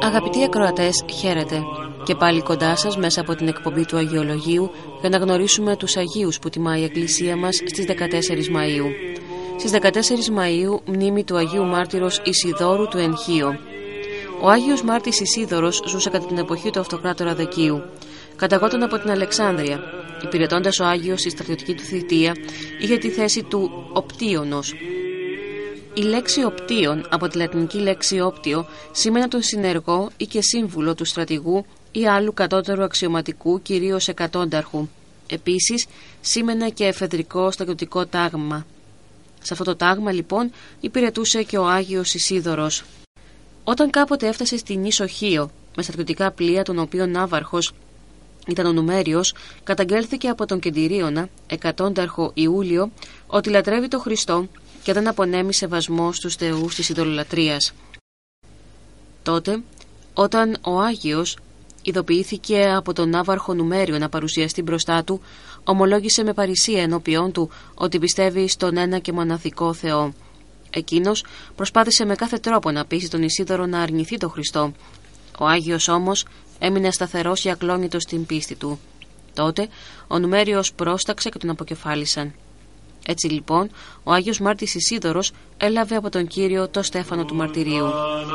Αγαπητοί ακροατές, χαίρετε. Και πάλι κοντά σας μέσα από την εκπομπή του Αγιολογίου για να γνωρίσουμε τους Αγίους που τιμά η Εκκλησία μας στις 14 Μαΐου. Στις 14 Μαΐου μνήμη του Αγίου Μάρτυρος Ισιδώρου του Ενχείο. Ο Άγιος Μάρτης Ισίδωρος ζούσε κατά την εποχή του Αυτοκράτορα Δεκίου. Καταγόταν από την Αλεξάνδρεια. Υπηρετώντας ο Άγιος στη στρατιωτική του θητεία, είχε τη θέση του οπτίωνος. Η λέξη οπτίον, από τη λατινική λέξη όπτιο, σήμαινε τον συνεργό ή και σύμβουλο του στρατηγού ή άλλου κατώτερου αξιωματικού, κυρίως εκατόνταρχου. Επίσης, σήμαινε και εφεδρικό στρατιωτικό τάγμα. Σε αυτό το τάγμα, λοιπόν, υπηρετούσε και ο Άγιος Ισίδωρος. Όταν κάποτε έφτασε στην ίσο Χίο, με στρατιωτικά πλοία, των οποίων ναύαρχος ήταν ο Νουμέριος, καταγγέλθηκε από τον Κεντηρίωνα, εκατόνταρχο Ιούλιο, ότι λατρεύει τον Χριστό και δεν απονέμει σεβασμό στους θεούς της ειδωλολατρίας. Τότε, όταν ο Άγιος ειδοποιήθηκε από τον ναύαρχο Νουμέριο να παρουσιαστεί μπροστά του, ομολόγησε με παρησία ενώπιόν του ότι πιστεύει στον ένα και μοναδικό Θεό. Εκείνος προσπάθησε με κάθε τρόπο να πείσει τον Ισίδωρο να αρνηθεί τον Χριστό. Ο Άγιος όμως έμεινε σταθερός και ακλόνητος στην πίστη του. Τότε ο Νουμέριος πρόσταξε και τον αποκεφάλισαν. Έτσι λοιπόν ο Άγιος Μάρτης Ισίδωρος έλαβε από τον Κύριο το στέφανο του μαρτυρίου.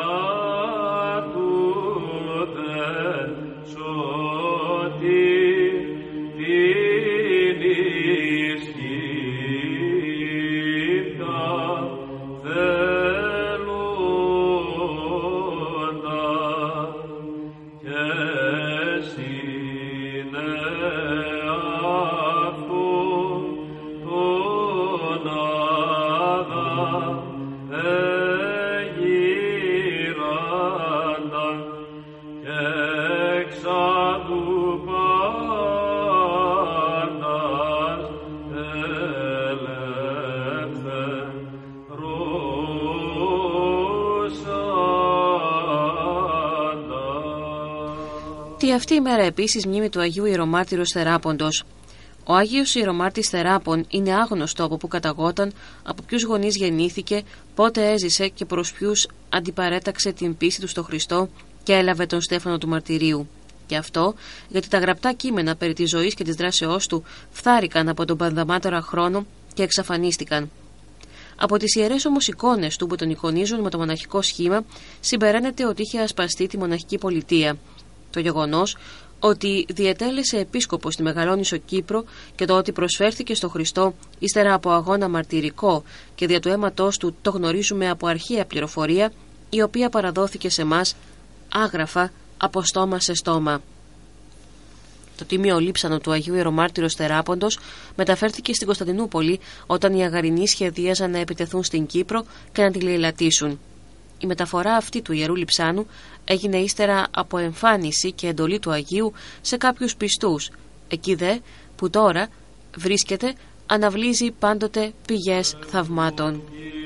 Αυτή η μέρα επίσης μνήμη του Αγίου Ιερομάρτυρος Θεράποντος. Ο Άγιος Ιερομάρτης Θεράπων είναι άγνωστο από πού καταγόταν, από ποιους γονείς γεννήθηκε, πότε έζησε και προς ποιους αντιπαρέταξε την πίστη του στο Χριστό και έλαβε τον στέφανο του μαρτυρίου. Και αυτό γιατί τα γραπτά κείμενα περί της ζωής και της δράσεώς του φθάρηκαν από τον πανδαμάτορα χρόνο και εξαφανίστηκαν. Από τις ιερές όμως εικόνες του που τον εικονίζουν με το μοναχικό σχήμα συμπεραίνεται ότι είχε ασπαστεί τη μοναχική πολιτεία. Το γεγονός ότι διετέλεσε επίσκοπος στη Μεγαλόνισσο Κύπρο και το ότι προσφέρθηκε στο Χριστό ύστερα από αγώνα μαρτυρικό και δια του αίματός του το γνωρίζουμε από αρχαία πληροφορία, η οποία παραδόθηκε σε μας άγραφα από στόμα σε στόμα. Το τίμιο λείψανο του Αγίου Ιερομάρτυρος Θεράποντος μεταφέρθηκε στην Κωνσταντινούπολη όταν οι Αγαρινοί σχεδίαζαν να επιτεθούν στην Κύπρο και να τη λαιλατίσουν. Η μεταφορά αυτή του Ιερού Λειψάνου έγινε ύστερα από εμφάνιση και εντολή του Αγίου σε κάποιους πιστούς. Εκεί δε που τώρα βρίσκεται αναβλύζει πάντοτε πηγές θαυμάτων.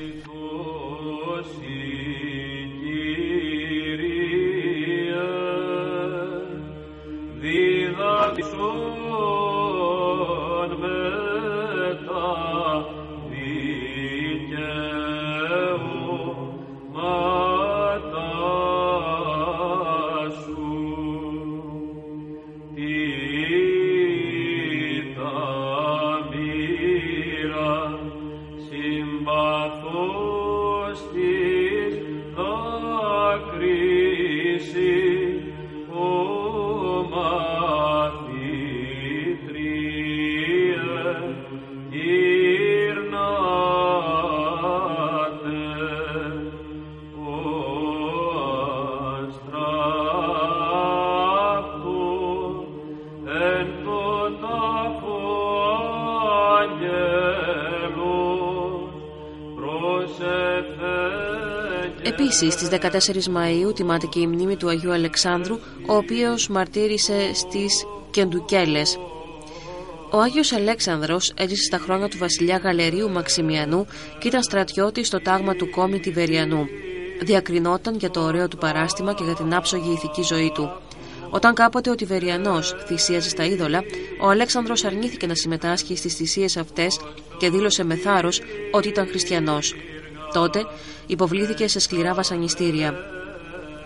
Επίσης, στις 14 Μαΐου τιμάται και η μνήμη του Αγίου Αλεξάνδρου, ο οποίος μαρτύρησε στις Κεντουκέλες. Ο Άγιος Αλέξανδρος έζησε στα χρόνια του βασιλιά Γαλερίου Μαξιμιανού και ήταν στρατιώτης στο τάγμα του Κόμη Τιβεριανού. Διακρινόταν για το ωραίο του παράστημα και για την άψογη ηθική ζωή του. Όταν κάποτε ο Τιβεριανός θυσίαζε στα είδωλα, ο Αλέξανδρος αρνήθηκε να συμμετάσχει στις θυσίες αυτές και δήλωσε με θάρρος ότι ήταν χριστιανός. Τότε υποβλήθηκε σε σκληρά βασανιστήρια.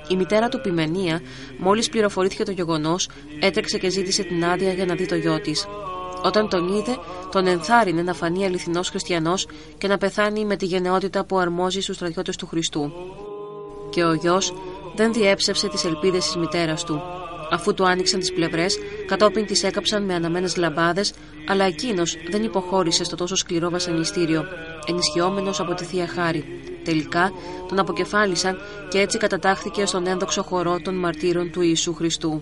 Η μητέρα του Πιμενία, μόλις πληροφορήθηκε το γεγονός, έτρεξε και ζήτησε την άδεια για να δει το γιο της. Όταν τον είδε, τον ενθάρρυνε να φανεί αληθινός χριστιανός και να πεθάνει με τη γενναιότητα που αρμόζει στους στρατιώτες του Χριστού. Και ο γιος δεν διέψευσε τις ελπίδες της μητέρας του. Αφού του άνοιξαν τις πλευρές, κατόπιν τις έκαψαν με αναμένες λαμπάδες, αλλά εκείνος δεν υποχώρησε στο τόσο σκληρό βασανιστήριο, ενισχυόμενος από τη Θεία Χάρη. Τελικά τον αποκεφάλισαν και έτσι κατατάχθηκε στον ένδοξο χορό των μαρτύρων του Ιησού Χριστού.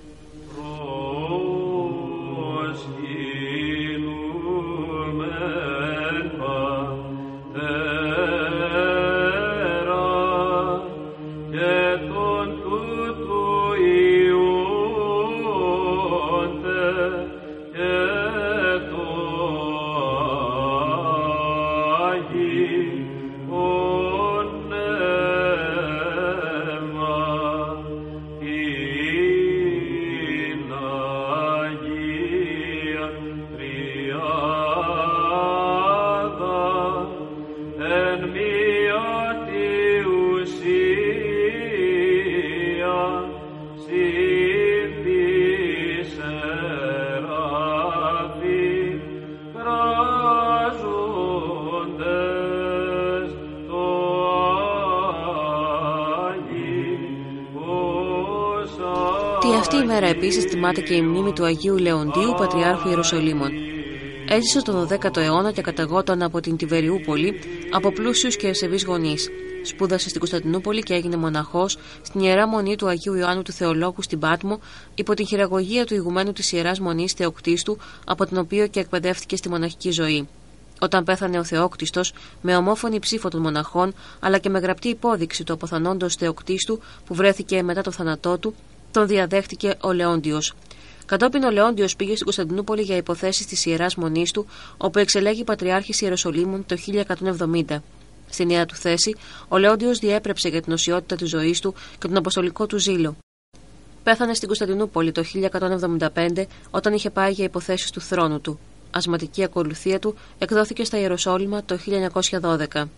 Αυτή η μέρα επίσης τιμάται και η μνήμη του Αγίου Λεοντίου, Πατριάρχου Ιεροσολύμων. Έζησε τον 12ο αιώνα και καταγόταν από την Τιβεριούπολη από πλούσιους και ευσεβείς γονείς. Σπούδασε στην Κωνσταντινούπολη και έγινε μοναχός στην Ιερά Μονή του Αγίου Ιωάννου του Θεολόγου στην Πάτμο, υπό την χειραγωγία του ηγουμένου της Ιεράς Μονής Θεοκτίστου, από την οποία και εκπαιδεύτηκε στη μοναχική ζωή. Όταν πέθανε ο Θεόκτιστος, με ομόφωνη ψήφο των μοναχών, αλλά και με γραπτή υπόδειξη του αποθανόντος Θεοκτίστου που βρέθηκε μετά το θάνατό του, τον διαδέχτηκε ο Λεόντιος. Κατόπιν ο Λεόντιος πήγε στην Κωνσταντινούπολη για υποθέσεις της Ιεράς Μονής του, όπου εξελέγει Πατριάρχης Ιεροσολύμων το 1170. Στη νέα του θέση, ο Λεόντιος διέπρεψε για την οσιότητα της ζωής του και τον αποστολικό του ζήλο. Πέθανε στην Κωνσταντινούπολη το 1175, όταν είχε πάει για υποθέσεις του θρόνου του. Ασματική ακολουθία του εκδόθηκε στα Ιεροσόλυμα το 1912.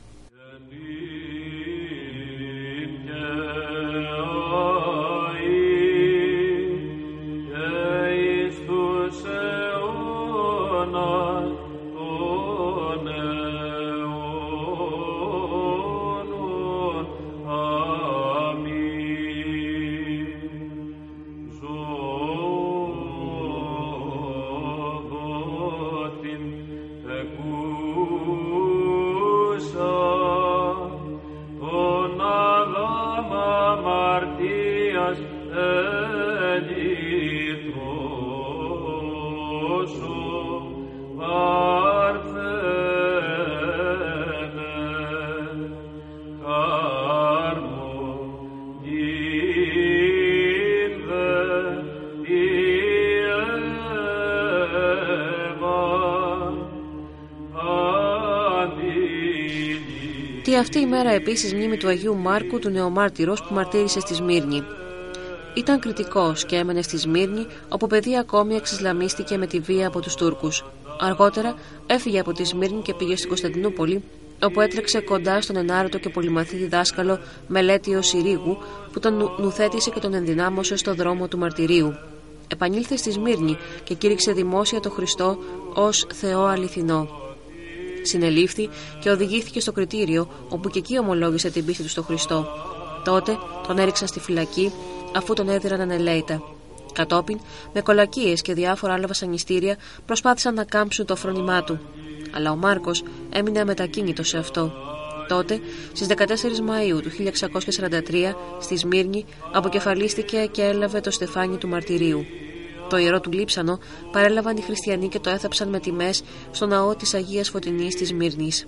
Αυτή η μέρα επίσης μνήμη του Αγίου Μάρκου, του νεομάρτυρος που μαρτύρησε στη Σμύρνη. Ήταν κριτικός και έμενε στη Σμύρνη, όπου παιδί ακόμη εξισλαμίστηκε με τη βία από τους Τούρκους. Αργότερα έφυγε από τη Σμύρνη και πήγε στην Κωνσταντινούπολη, όπου έτρεξε κοντά στον ενάρετο και πολυμαθή διδάσκαλο Μελέτιο Συρίγου, που τον νουθέτησε και τον ενδυνάμωσε στο δρόμο του μαρτυρίου. Επανήλθε στη Σμύρνη και κήρυξε δημόσια το Χριστό ως Θεό αληθινό. Συνελήφθη και οδηγήθηκε στο κριτήριο, όπου και εκεί ομολόγησε την πίστη του στο Χριστό. Τότε τον έριξαν στη φυλακή, αφού τον έδιραν ανελαίητα. Κατόπιν, με κολακίες και διάφορα άλλα βασανιστήρια, προσπάθησαν να κάμψουν το φρόνημά του. Αλλά ο Μάρκος έμεινε αμετακίνητος σε αυτό. Τότε, στις 14 Μαΐου του 1643, στη Σμύρνη, αποκεφαλίστηκε και έλαβε το στεφάνι του μαρτυρίου. Το ιερό του λείψανο παρέλαβαν οι χριστιανοί και το έθαψαν με τιμές στο ναό της Αγίας Φωτεινής της Σμύρνης.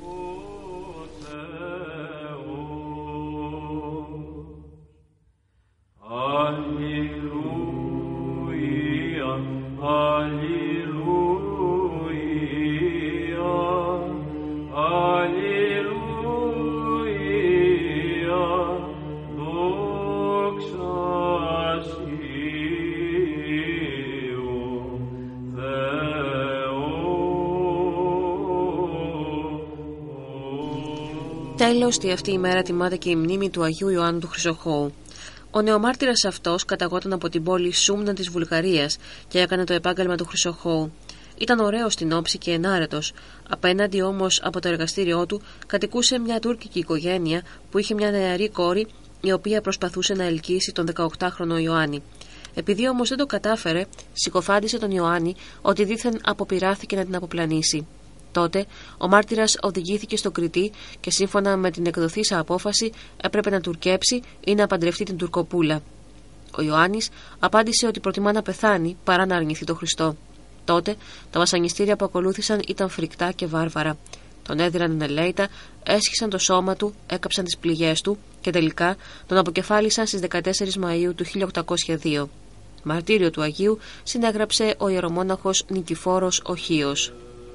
Τέλος, αυτή η μέρα τιμάται και η μνήμη του Αγίου Ιωάννου του Χρυσοχώου. Ο νεομάρτυρας αυτός καταγόταν από την πόλη Σούμνα της Βουλγαρίας και έκανε το επάγγελμα του χρυσοχώου. Ήταν ωραίος στην όψη και ενάρετος. Απέναντι όμως από το εργαστήριό του κατοικούσε μια τουρκική οικογένεια που είχε μια νεαρή κόρη, η οποία προσπαθούσε να ελκύσει τον 18χρονο Ιωάννη. Επειδή όμως δεν το κατάφερε, συκοφάντησε τον Ιωάννη ότι δήθεν αποπειράθηκε να την αποπλανήσει. Τότε ο μάρτυρας οδηγήθηκε στο Κρητή και σύμφωνα με την εκδοθήσα απόφαση έπρεπε να τουρκέψει ή να παντρευτεί την τουρκοπούλα. Ο Ιωάννης απάντησε ότι προτιμά να πεθάνει παρά να αρνηθεί τον Χριστό. Τότε τα βασανιστήρια που ακολούθησαν ήταν φρικτά και βάρβαρα. Τον έδιραν ενελέητα, έσχισαν το σώμα του, έκαψαν τις πληγές του και τελικά τον αποκεφάλισαν στις 14 Μαΐου του 1802. Μαρτύριο του Αγίου συνέγραψε ο ιερομόναχος Νικηφόρος ο Χίος.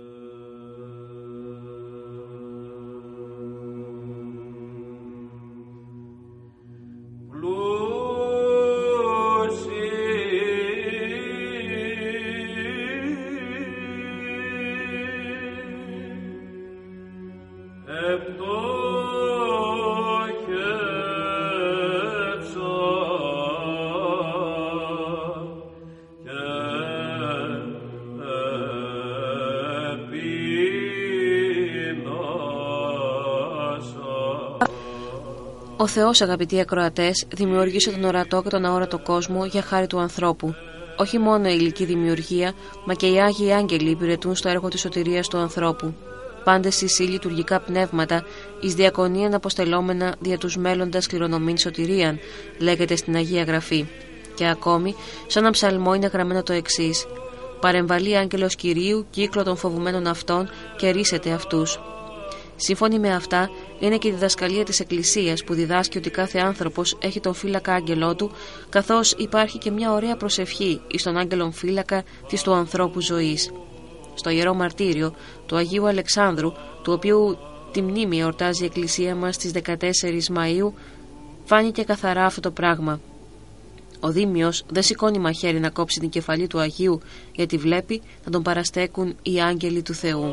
Ο Θεός, αγαπητοί ακροατές, δημιούργησε τον ορατό και τον αόρατο κόσμο για χάρη του ανθρώπου. Όχι μόνο η υλική δημιουργία, μα και οι Άγιοι Άγγελοι υπηρετούν στο έργο της σωτηρίας του ανθρώπου. Πάντες οι λειτουργικά πνεύματα, εις διακονίαν αποστελόμενα δια τους μέλλοντας κληρονομήν σωτηρίαν, λέγεται στην Αγία Γραφή. Και ακόμη, σαν ένα ψαλμό είναι γραμμένο το εξής: «Παρεμβαλεί άγγελος Κυρίου, κύκλο των φοβουμένων αυτών και ρίσεται αυτούς». Σύμφωνοι με αυτά, είναι και η διδασκαλία της Εκκλησίας που διδάσκει ότι κάθε άνθρωπος έχει τον φύλακα άγγελό του, καθώς υπάρχει και μια ωραία προσευχή εις τον άγγελον φύλακα της του ανθρώπου ζωής. Στο Ιερό Μαρτύριο του Αγίου Αλεξάνδρου, του οποίου τη μνήμη εορτάζει η Εκκλησία μας στις 14 Μαΐου, φάνηκε καθαρά αυτό το πράγμα. Ο Δήμιος δεν σηκώνει μαχαίρι να κόψει την κεφαλή του Αγίου, γιατί βλέπει να τον παραστέκουν οι άγγελοι του Θεού.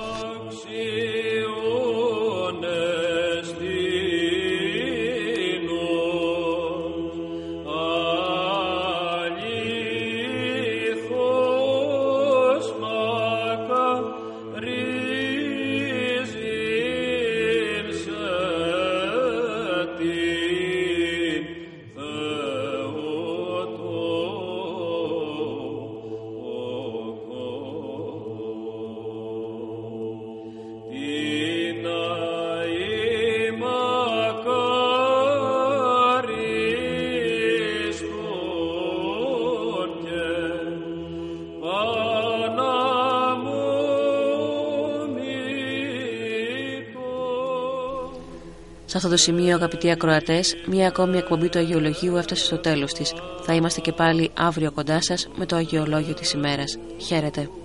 Σε αυτό το σημείο, αγαπητοί ακροατές, μία ακόμη εκπομπή του Αγιολογίου έφτασε στο τέλος της. Θα είμαστε και πάλι αύριο κοντά σας με το Αγιολόγιο της ημέρας. Χαίρετε.